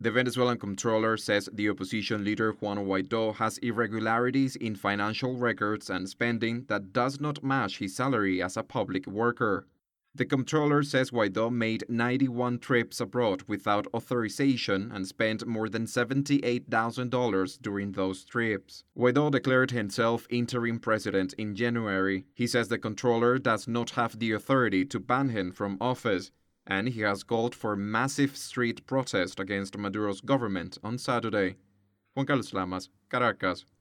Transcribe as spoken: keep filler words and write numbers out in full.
The Venezuelan comptroller says the opposition leader Juan Guaidó has irregularities in financial records and spending that does not match his salary as a public worker. The comptroller says Guaidó made ninety-one trips abroad without authorization and spent more than seventy-eight thousand dollars during those trips. Guaidó declared himself interim president in January. He says the comptroller does not have the authority to ban him from office, and he has called for massive street protest against Maduro's government on Saturday. Juan Carlos Lamas, Caracas.